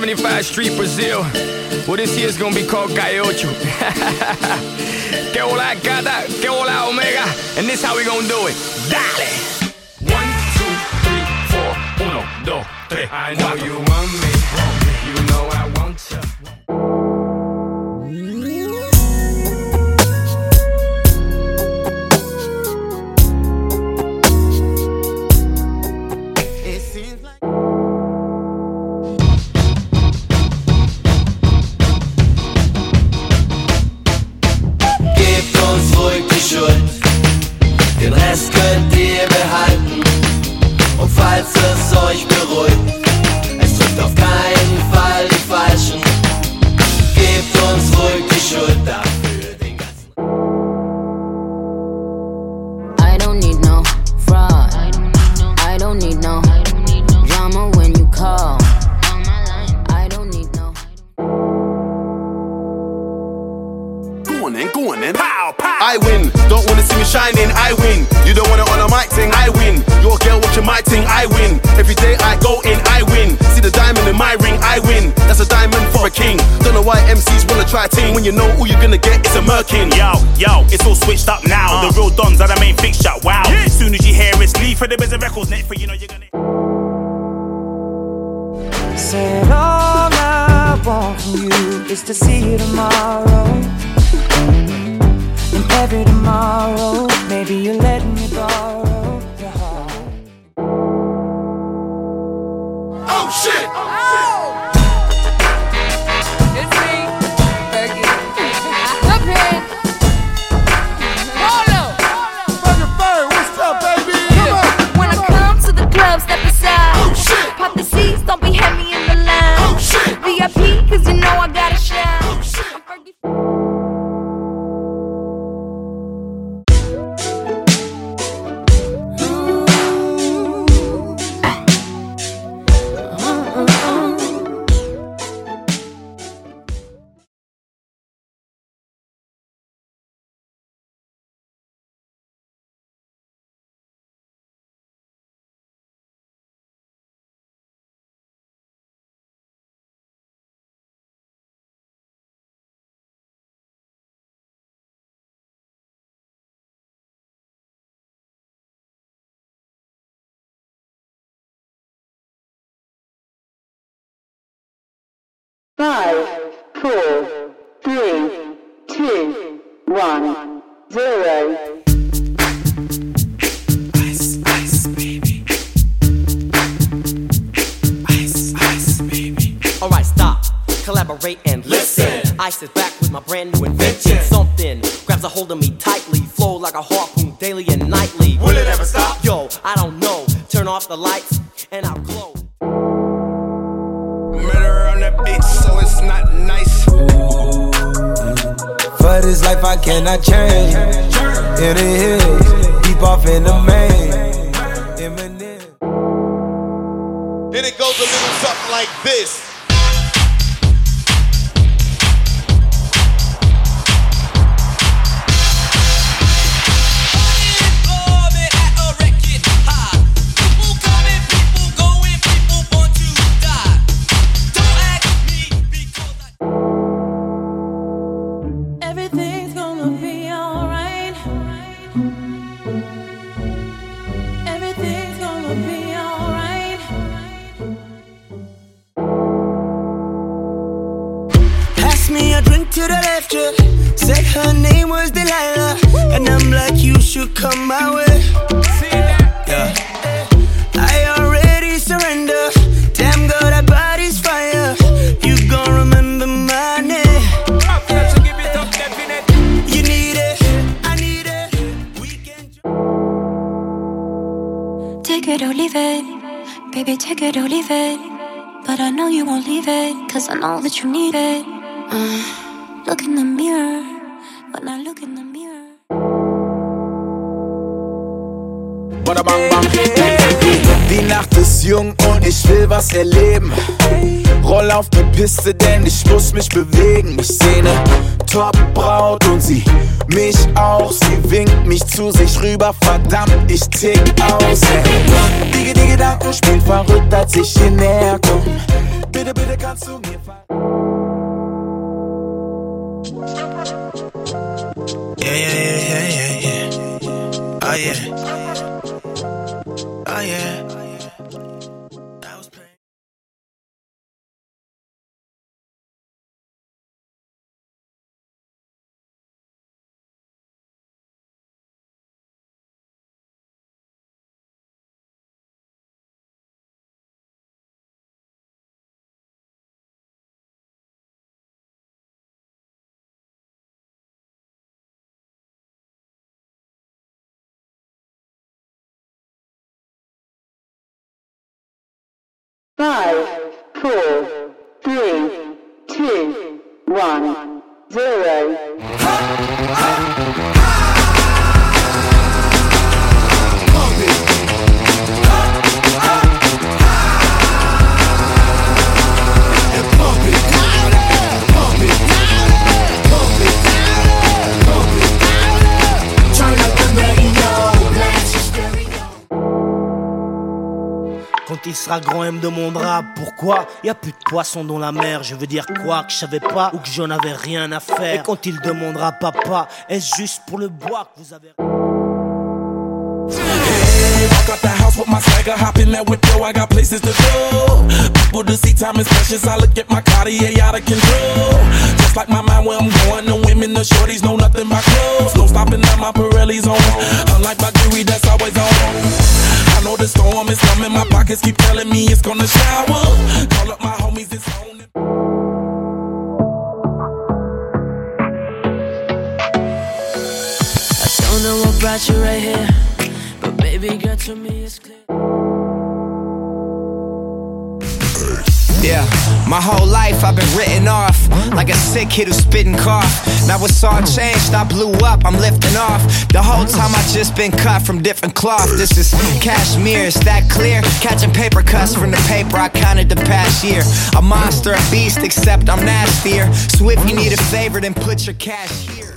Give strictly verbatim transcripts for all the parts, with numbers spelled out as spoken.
seventy-five Street, Brazil. Well, this year's gonna be called Calle Ocho. Que hola, gata, que hola, omega. And this how we gonna do it. Dale! One, two, three, four. Uno, dos, tres. I know you want me. You know I want you. Den Rest könnt ihr behalten. Und falls es euch beruhigt, es trifft auf keinen Fall die Falschen. Gebt uns ruhig die Schuld dafür den ganzen. I don't need no fraud. I don't need no drama when you call. I don't need no. Go on then, go on then. Pow, pow. I win. Don't wanna see me shining, I win. You don't wanna on a mic thing, I win. Your girl watching my thing, I win. Every day I go in, I win. See the diamond in my ring, I win. That's a diamond for a king. Don't know why M Cs wanna try a team when you know all you're gonna get is a merkin. Yo, yo, it's all switched up now. Uh. The real dons are the main fixture, wow. Yeah. As soon as you hear it's Lee for the biz of records, next for you know you're gonna. Said all I want from you is to see you tomorrow. And every tomorrow, maybe you're letting me borrow your heart. Oh shit! Oh! It's me, Fergie. Up here. Polo. Fergie Ferg, what's up, baby? Come on. When I come to the club, step aside. Oh shit! Pop the seats, don't be heavy in the line. Oh shit! V I P, cause you know I gotta shine. Oh shit! Five, four, three, two, one, zero. Ice, ice, baby. Ice, ice, baby. Alright, stop, collaborate and listen. Ice is back with my brand new invention. Something grabs a hold of me tightly, flow like a harpoon daily and nightly. Will it ever stop? Yo, I don't know. Turn off the lights and I'll glow. Murder on that beat, so it's not nice. For this life I cannot change. In the hills, deep off in the main. Eminem. Then it goes a little something like this. Everything's gonna be alright. Everything's gonna be alright. Pass me a drink to the left, yeah. Said her name was Delilah. And I'm like, you should come my way. Yeah. I already surrender. Damn girl, that body's fire. You gon' remember my name. You need it, I need it. We can. Take it or leave it. Baby, take it or leave it. But I know you won't leave it, cause I know that you need it. uh, Look in the mirror. When I look in the mirror. Die Nacht ist jung und ich will was erleben. Roll auf die Piste, denn ich muss mich bewegen. Ich seh ne Top-Braut und sie mich auch. Sie winkt mich zu sich rüber, verdammt, ich tick aus. Hey. Die, die Gedanken spielen verrückt, als ich hier näher komm. bitte, bitte kannst du mir fallen. Yeah, yeah, yeah, yeah, yeah, yeah. Oh, yeah. Oh, yeah. That was pain. Five, four, three, two, one, zero. Quand il sera grand, elle me demandera pourquoi y a plus de poissons dans la mer. Je veux dire quoi, que je savais pas ou que j'en avais rien à faire. Et quand il demandera papa, est-ce juste pour le bois que vous avez... Hey, walk out the house with my swagger, hop in that whip, yo, I got places to go. People to see, time is precious, I look at my Cartier out of control. Just like my mind where I'm going, the women, the shorties know nothing but clothes. No stopping at my Pirelli's on, unlike my jewelry that's always on. I know the storm is coming, my pockets keep telling me it's gonna shower. Call up my homies, it's on. I don't know what brought you right here, but baby girl, to me it's clear. Yeah, my whole life I've been written off like a sick kid who's spitting cough. Now it's all changed, I blew up, I'm lifting off. The whole time I just been cut from different cloth. This is cashmere, is that clear? Catching paper cuts from the paper I counted the past year. A monster, a beast, except I'm nastier. So if you need a favor, then put your cash here.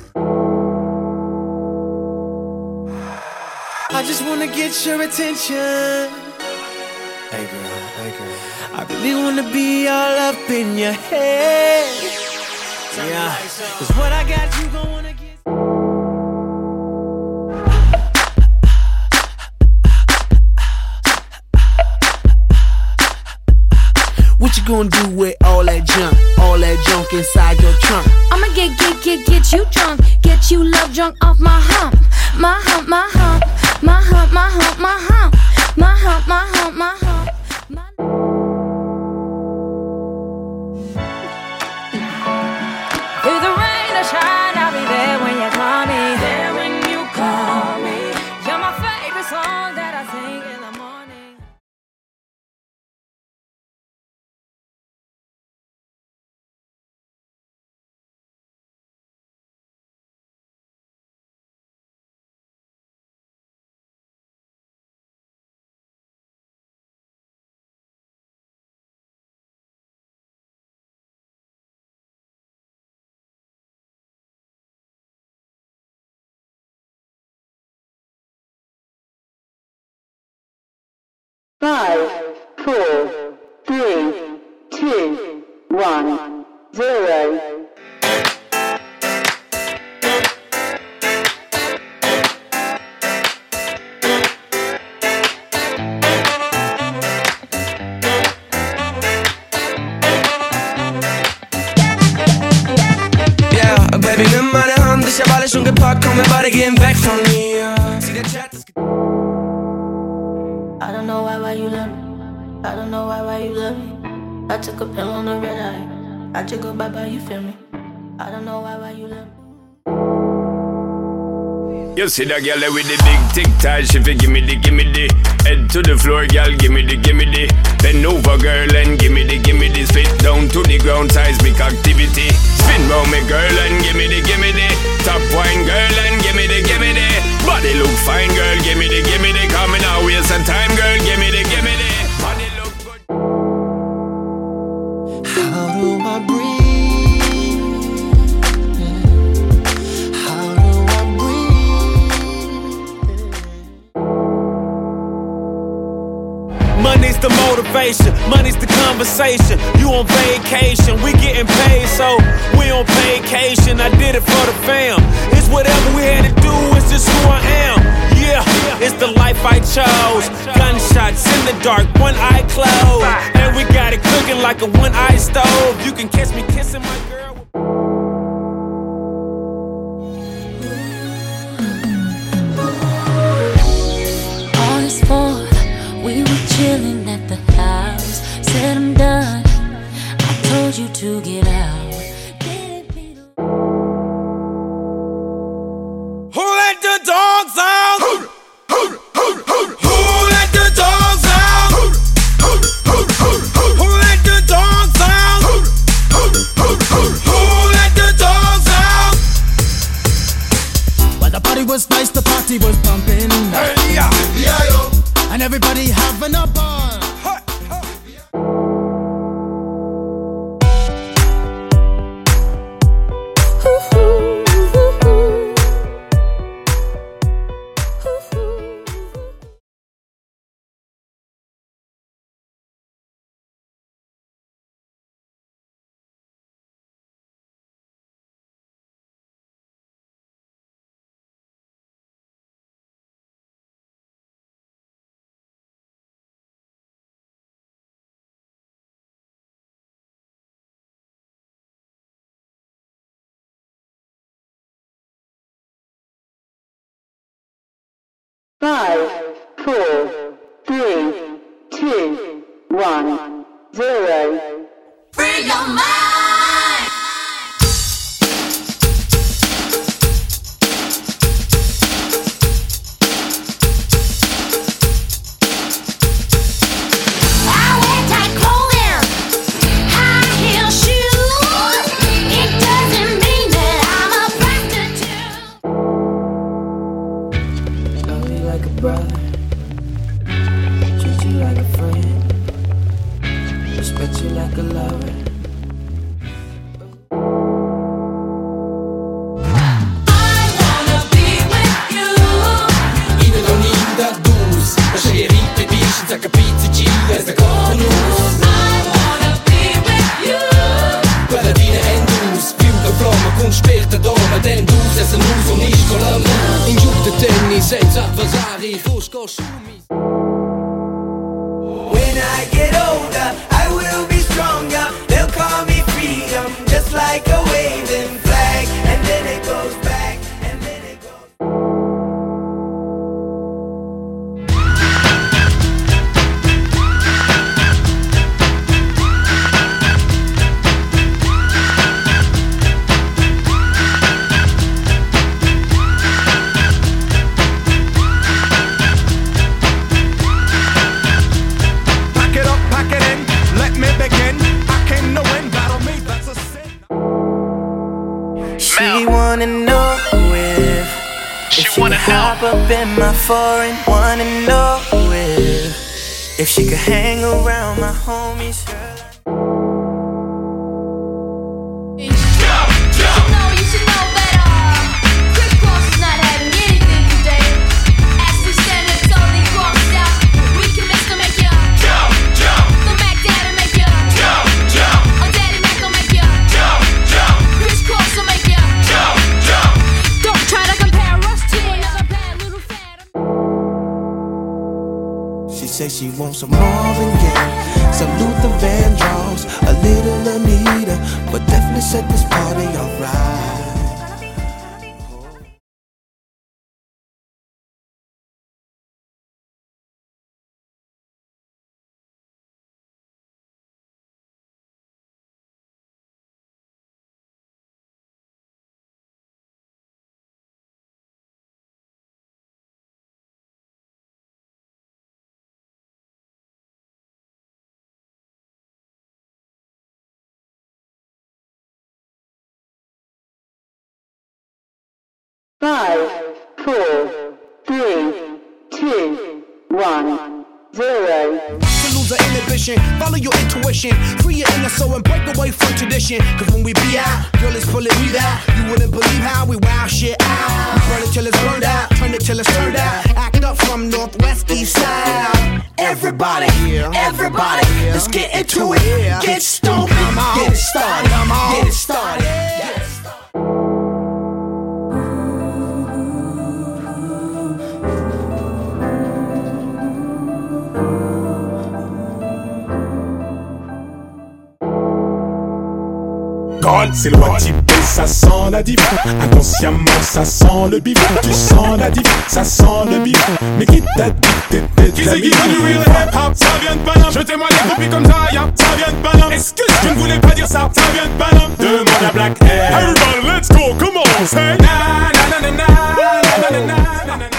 I just wanna get your attention. Hey girl, hey girl. I really wanna be all up in your head. Yeah, cause what I got you gon' wanna get. What you gonna do with all that junk, all that junk inside your trunk? I'ma get, get, get, get you drunk, get you love drunk off my hump, my hump, my hump, my hump, my hump, my hump, my hump, my hump, my hump. Through the rain or shine, I'll be there when you call me. There when you call me. You're my favorite song that I sing in the morning. Five, four, three, two, one, zero. Yeah, Baby, nimm meine Hand, ich hab alles schon gepackt, komm, wir beide gehen weg von mir. Sieh, der Chat ist... I don't know why, why you love me. I don't know why, why you love me. I took a pill on the red eye. I took a bye bye, you feel me? I don't know why, why you love me. You see that girl with the big tic tac, she fi gimme the, gimme the. Head to the floor, girl, gimme the, gimme the. Bend over, girl, and gimme the, gimme the. Spit down to the ground, seismic activity. Spin round me, girl, and gimme the, gimme the. Top wine, girl, and gimme the, gimme the. Body look fine, girl, gimme the, gimme the. Coming out, waste some time, girl, gimme the, gimme the. Body look good. How do I breathe? Mondays the motivation, money's the conversation. You on vacation, we getting paid, so we on vacation. I did it for the fam. It's whatever we had to do, it's just who I am. Yeah, it's the life I chose. Gunshots in the dark, one eye closed, and we got it cooking like a one-eye stove. You can catch me kissing my girl. August fourth, we were chilling at the house. Said I'm done, I told you to get out. Who let the dogs out? Who, who, who, who, who let the dogs out? Who, who, who, who, who, who let the dogs out? Who, who, who, who, who let the dogs out? Well, the party was nice, the party was pumping. Hey, yeah, yeah, yo. And everybody having a ball. Five, four, three, two, one, zero. Free your mind. Senza avversari, fosco su mi. When I get older, I will be stronger. They'll call me freedom, just like a waving flag. And then it goes back, and then it goes. She wanna know if She if she wanna could hop up in my foreign. Wanna know if If she could hang around my homies. Say she wants some Marvin Gaye, some Luther Vandross, a little Anita, but definitely set this party alright. Five, four, three, two, one, zero. To lose our inhibition, follow your intuition, free your inner soul and break away from tradition. Cause when we be out, girl, it's pulling me out. You wouldn't believe how we wow shit out. We burn it till it's burned out, turn it till it's turned out. Act up from northwest, east side. Everybody, everybody. everybody, let's get into it. Get stupid, get it started, get it started. Get it started. Gold, c'est loi typée, ça sent la div. Inconsciemment, ça sent le bif. Tu sens la div, ça sent le bif. Mais qui t'a dit que t'étais de la Qui c'est qui du real hip-hop? Ça vient de Paname. Je témoigne les copies comme ça, ya. Ça vient de Paname. Excuse, je ne voulais pas dire ça. Ça vient de Paname. Demande à Black Air. Everybody, let's go, come on, say. Na na na na na na na na na.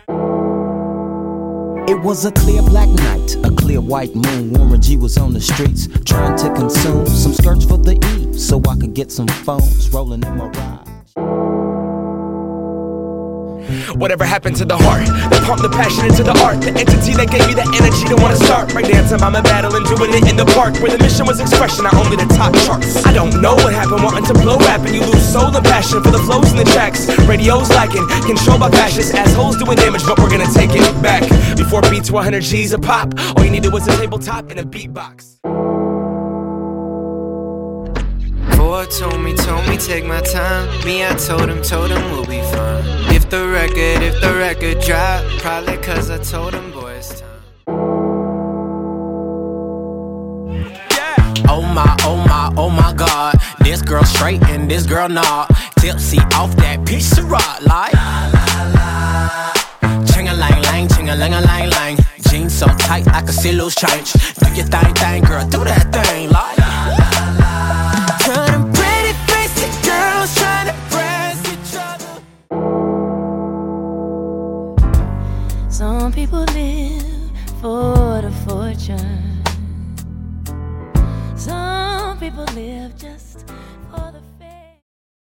It was a clear black night, a clear white moon. Warren G was on the streets, trying to consume some skirts for the E, so I could get some phones rolling in my ride. Whatever happened to the heart that pumped the passion into the art, the entity that gave me the energy to wanna start right dancing by my battle and doing it in the park where the mission was expression, not only the top charts. I don't know what happened, wanting to blow rap and you lose soul and passion for the flows and the tracks. Radio's lacking, controlled by fascists, assholes doing damage, but we're gonna take it back. Before beats were one hundred G's a pop, all you needed was a tabletop and a beatbox. Boy told me, told me take my time. Me, I told him, told him we'll be fine. If the record, if the record drop, probably cause I told him, boy, it's time. Yeah. Oh my, oh my, oh my God. This girl straight and this girl not. Tipsy off that piece of rock like ching-a-lang-lang, ching-a-lang-a-lang-lang. Jeans so tight I can see loose change. Do your thing, thing, girl, do that thing like turn pretty basic girls trying to press each other. Some people live for the fortune. Some people live just for the fame.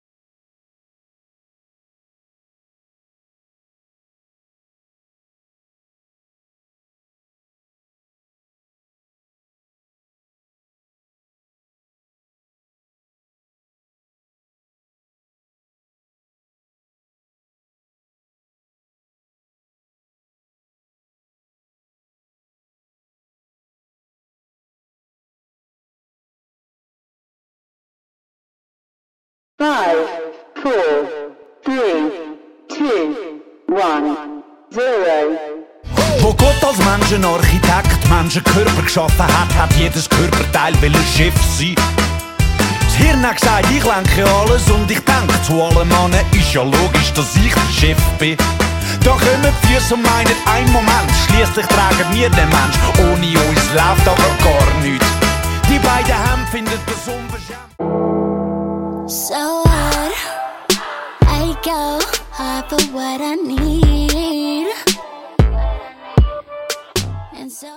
Five, four, three, two, one, zero. Wo Gott als Menschenarchitekt Menschenkörper geschaffen hat, hat jedes Körperteil will ein Schiff sein. Das Hirn hat gesagt, ich lenke alles und ich denke zu allem an, ist ja logisch, dass ich der Chef bin. Da kommen die Füße und meinen, ein Moment, schliesslich tragen wir den Mensch. Ohne uns läuft aber gar nichts. Die beiden Hände finden das unverschämt. So what? I go hard for what I need. And so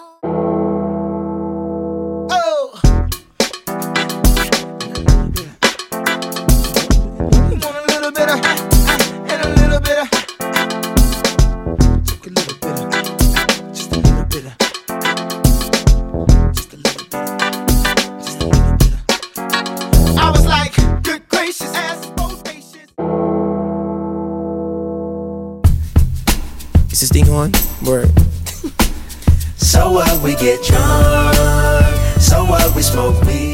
Oh, want a little bit of, and a little bit of, take a little bit of, just a little bit of, just a little bit of, just a little bit of. I was like, good gracious, ass bodacious. Is this thing on? Word. So what, we get drunk. So what, we smoke weed.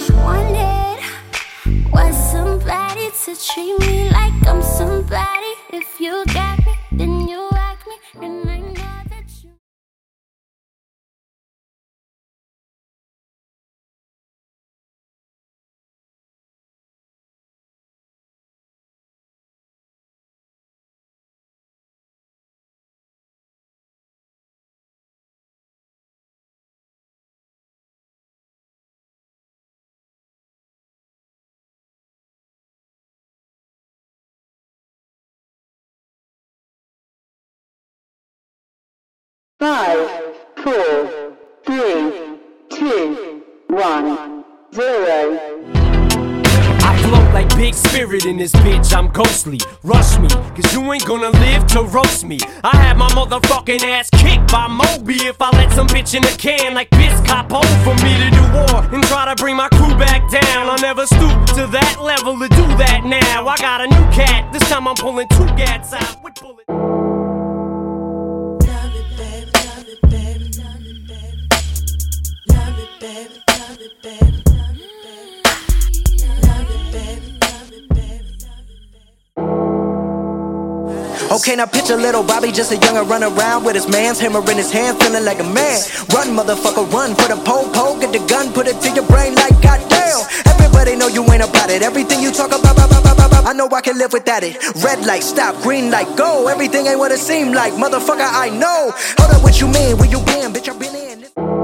treat me like I'm somebody. if you got me, then you like me, and I know that you. Five, four, three, two, one, zero. I float like Big Spirit in this bitch, I'm ghostly. Rush me, cause you ain't gonna live to roast me. I had my motherfucking ass kicked by Moby if I let some bitch in a can like Biz Capo for me to do war and try to bring my crew back down. I'll never stoop to that level to do that now. I got a new cat, this time I'm pulling two gats out with bullets. Okay, now picture little Bobby, just a younger run around with his man's hammer in his hand, feeling like a man. Run, motherfucker, run, put a pole, pole, get the gun, put it to your brain like goddamn. Everybody know you ain't about it, everything you talk about, about, about, about, about I know I can live without it. Red light, stop, green light, go. Everything ain't what it seem like, motherfucker, I know. Hold up, what you mean, where you been, bitch, I've been in.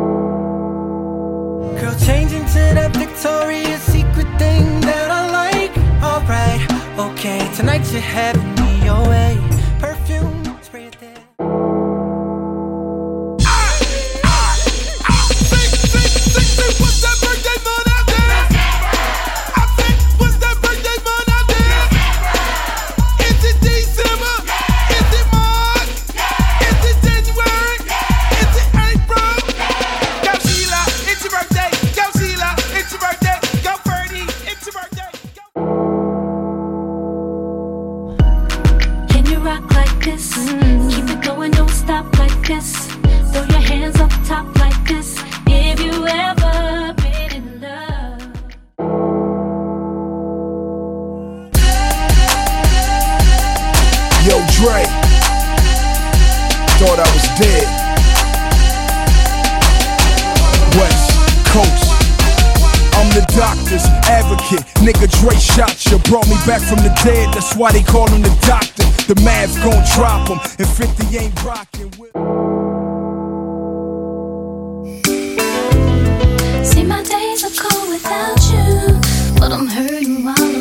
Girl, changing to that Victoria's Secret thing that I like. Alright, okay, tonight you're having me your way. Perfume, spray it there. What's that birthday month out there? I think, what's that birthday month out there? Is it December? Is it March? Is it January? Is it April? Go Sheila, it's your birthday. Go Sheila, it's your birthday. Go Ferdy, it's your birthday. Can you rock like this? Mm. Keep it going, don't stop like this. Throw your hands up top like this. If you ever been in love. Yo, Dre, thought I was dead. West Coast, I'm the doctor's advocate. Nigga, Dre shot you, brought me back from the dead. That's why they call him the doctor. The math gon' drop him, and fifty ain't rockin' with. See, my days are cold without you, but I'm hurting while